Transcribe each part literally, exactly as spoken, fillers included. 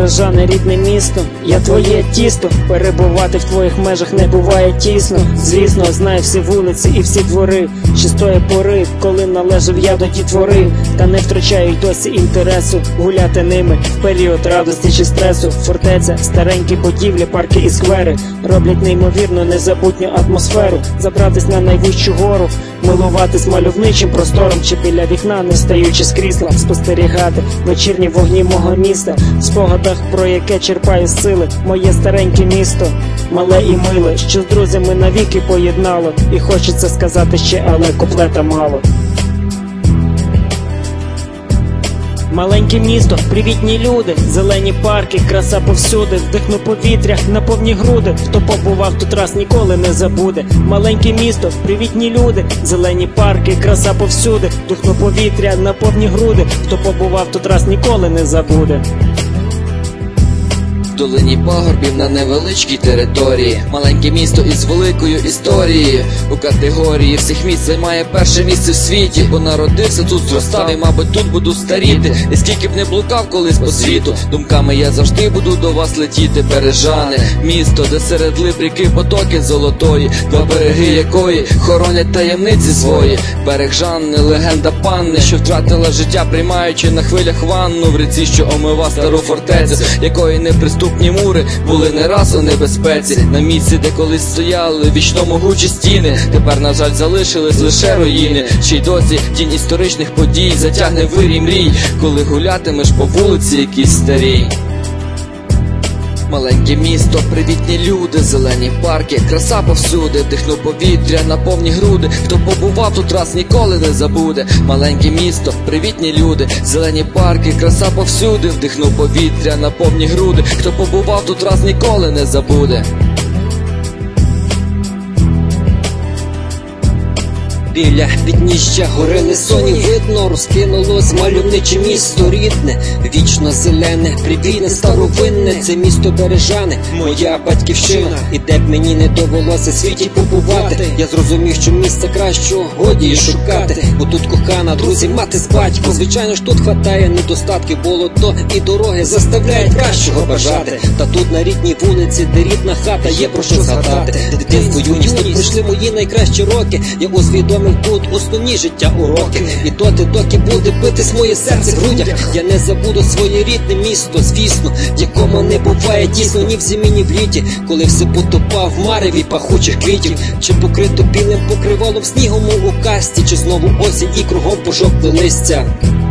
Бережане, рідне місто, я твоє тісто. Перебувати в твоїх межах не буває тісно. Звісно, знаю всі вулиці і всі двори, ще з тої пори, коли належав я до дітвори. Та не втрачаю й досі інтересу гуляти ними в період радості чи стресу. Фортеця, старенькі будівлі, парки і сквери роблять неймовірно незабутню атмосферу. Забратись на найвищу гору, милуватись мальовничим простором, чи біля вікна, не встаючи з крісла, спостерігати вечірні вогні мого міста, в спогадах, про яке черпаю сили. Моє стареньке місто, мале і миле, що з друзями навіки поєднало. І хочеться сказати ще, але куплета мало. Маленьке місто, привітні люди, зелені парки, краса повсюди. Вдихну повітря на повні груди, хто побував тут раз ніколи не забуде. Маленьке місто, привітні люди, зелені парки, краса повсюди. Вдихну повітря на повні груди, хто побував тут раз ніколи не забуде. В долині пагорбів на невеличкій території, маленьке місто із великою історією. У категорії всіх міст займає перше місце в світі, бо народився тут, зростав і, мабуть, тут буду старіти. І скільки б не блукав колись по світу, думками я завжди буду до вас летіти. Бережане, місто, де серед лип ріки потоки золотої, два береги якої хоронять таємниці свої. Берег Жанни, легенда панни, що втратила життя, приймаючи на хвилях ванну в ріці, що омива стару фортецю, якої не приступні мури були не раз у небезпеці. На місці, де колись стояли вічно могучі стіни, тепер, на жаль, залишились лише руїни. Ще й досі тінь історичних подій затягне вирій мрій, коли гулятимеш по вулиці якійсь старій. Маленьке місто, привітні люди, зелені парки, краса повсюди. Вдихну повітря на повні груди, хто побував тут раз ніколи не забуде. Маленьке місто, привітні люди, зелені парки, краса повсюди. Вдихну повітря на повні груди, хто побував тут раз ніколи не забуде. Біля підніжжя гори Лисоні видно, розкинулось мальовниче місто рідне, вічно зелене, привітне, старовинне. Це місто Бережани, моя батьківщина. І де б мені не довелося в світі побувати, я зрозумів, що місце кращого годі і шукати. Бо тут кохана, друзі, мати з батьком. Звичайно ж тут хватає недостатків, болото і дороги заставляють кращого бажати. Та тут на рідній вулиці, де рідна хата, є про що згадати. Дитинство, юність, тут пройшли мої найкращі роки. Я усвідомив тут основні життя уроки. І доти, доки буде битись моє серце в грудях, я не забуду своє рідне місто, звісно, якому не буває дійсно ні в зимі, ні в літі, коли все потопав в мареві пахучих квітів, чи покрито білим покривалом снігом у касті, чи знову осінь і кругом пожовкле листя.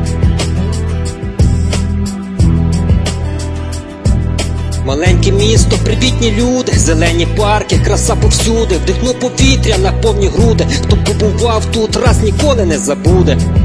Маленьке місто, привітні люди, зелені парки, краса повсюди. Вдихну повітря на повні груди, хто побував тут раз ніколи не забуде.